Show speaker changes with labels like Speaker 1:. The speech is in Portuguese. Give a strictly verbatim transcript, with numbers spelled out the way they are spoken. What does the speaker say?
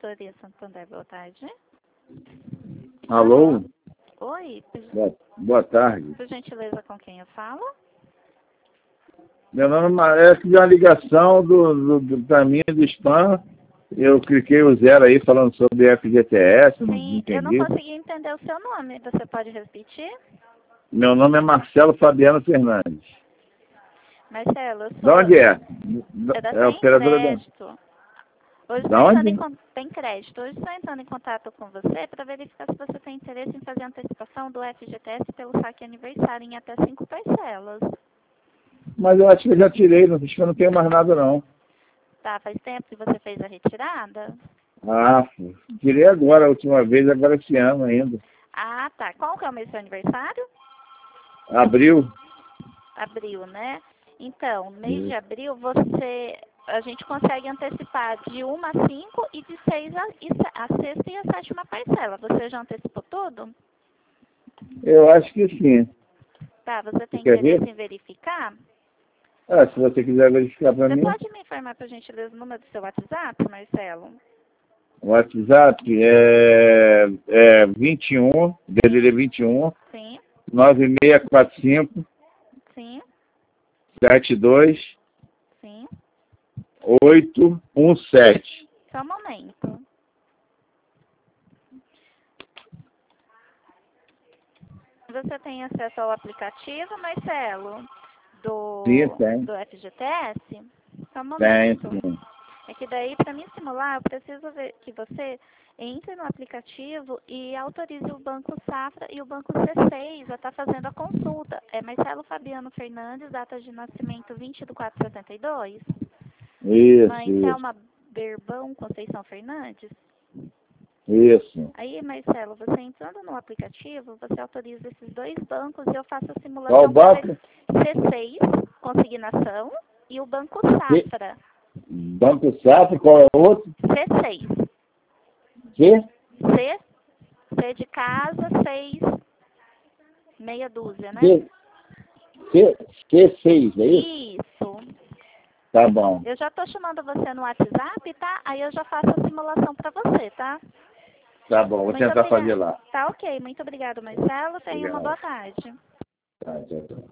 Speaker 1: Consultoria Santander, boa tarde.
Speaker 2: Alô?
Speaker 1: Oi,
Speaker 2: Boa, boa tarde.
Speaker 1: por gentileza, com quem eu falo?
Speaker 2: Meu nome é Mar- é que uma ligação do, do, do, da minha do spam. Eu cliquei o zero aí falando sobre F G T S, não
Speaker 1: Sim, eu não
Speaker 2: entendi.
Speaker 1: consegui entender o seu nome. Você pode repetir?
Speaker 2: Meu nome é Marcelo Fabiano Fernandes.
Speaker 1: Marcelo, eu
Speaker 2: De
Speaker 1: sou...
Speaker 2: onde é?
Speaker 1: É da
Speaker 2: É a
Speaker 1: Tem
Speaker 2: operadora da...
Speaker 1: Crédito. Hoje
Speaker 2: De
Speaker 1: estou entrando em
Speaker 2: onde?
Speaker 1: con- Tem Crédito. Hoje estou entrando em contato com você para verificar se você tem interesse em fazer antecipação do F G T S pelo saque aniversário em até cinco parcelas.
Speaker 2: Mas eu acho que eu já tirei, não, acho que eu não tenho mais nada não.
Speaker 1: Tá, faz tempo que você fez a retirada?
Speaker 2: Ah, tirei agora, a última vez, agora esse ano ainda.
Speaker 1: Ah, tá. Qual que é o mês do seu aniversário?
Speaker 2: Abril?
Speaker 1: Abril, né? Então, mês de abril, você, a gente consegue antecipar de uma a cinco e de seis a, e se- a sexta e a sétima parcela. Você já antecipou tudo?
Speaker 2: Eu acho que sim.
Speaker 1: Tá, você
Speaker 2: Você
Speaker 1: tem
Speaker 2: quer
Speaker 1: interesse
Speaker 2: ver?
Speaker 1: em verificar?
Speaker 2: Ah, se você quiser verificar para
Speaker 1: Você
Speaker 2: mim.
Speaker 1: pode me informar, por gentileza, o número do seu WhatsApp, Marcelo?
Speaker 2: O WhatsApp é, é vinte e um, D D D vinte e um,
Speaker 1: Sim,
Speaker 2: nove seis quatro cinco,
Speaker 1: sim,
Speaker 2: sete dois
Speaker 1: sim.
Speaker 2: oito um sete.
Speaker 1: Só um momento. Você tem acesso ao aplicativo, Marcelo, do,
Speaker 2: Sim, tem.
Speaker 1: do F G T S? Só um
Speaker 2: Tem,
Speaker 1: momento.
Speaker 2: sim.
Speaker 1: É que daí, para me simular, eu preciso ver que você entre no aplicativo e autorize o Banco Safra e o Banco C seis a estar fazendo a consulta. É Marcelo Fabiano Fernandes, data de nascimento vinte de quatro de setenta e dois.
Speaker 2: Isso,
Speaker 1: Mãe
Speaker 2: isso,
Speaker 1: Thelma Berbão Conceição Fernandes.
Speaker 2: isso.
Speaker 1: Aí, Marcelo, você entrando no aplicativo, você autoriza esses dois bancos e eu faço a
Speaker 2: Qual
Speaker 1: simulação para ver
Speaker 2: banco?
Speaker 1: C seis, consignação, e o Banco
Speaker 2: Que?
Speaker 1: Safra,
Speaker 2: Banco Safra, qual é o outro?
Speaker 1: C seis.
Speaker 2: Que?
Speaker 1: C, C de casa, seis, meia dúzia, né?
Speaker 2: Que? Que? Q seis, é isso?
Speaker 1: Isso.
Speaker 2: Tá bom.
Speaker 1: Eu já tô chamando você no WhatsApp, tá? Aí eu já faço a simulação para você, tá?
Speaker 2: Tá bom, vou
Speaker 1: Muito
Speaker 2: tentar fazer
Speaker 1: obrigada.
Speaker 2: lá.
Speaker 1: Tá ok. Muito obrigado, Marcelo. Tenha uma
Speaker 2: Obrigado.
Speaker 1: boa tarde.
Speaker 2: Tá, tchau, tchau.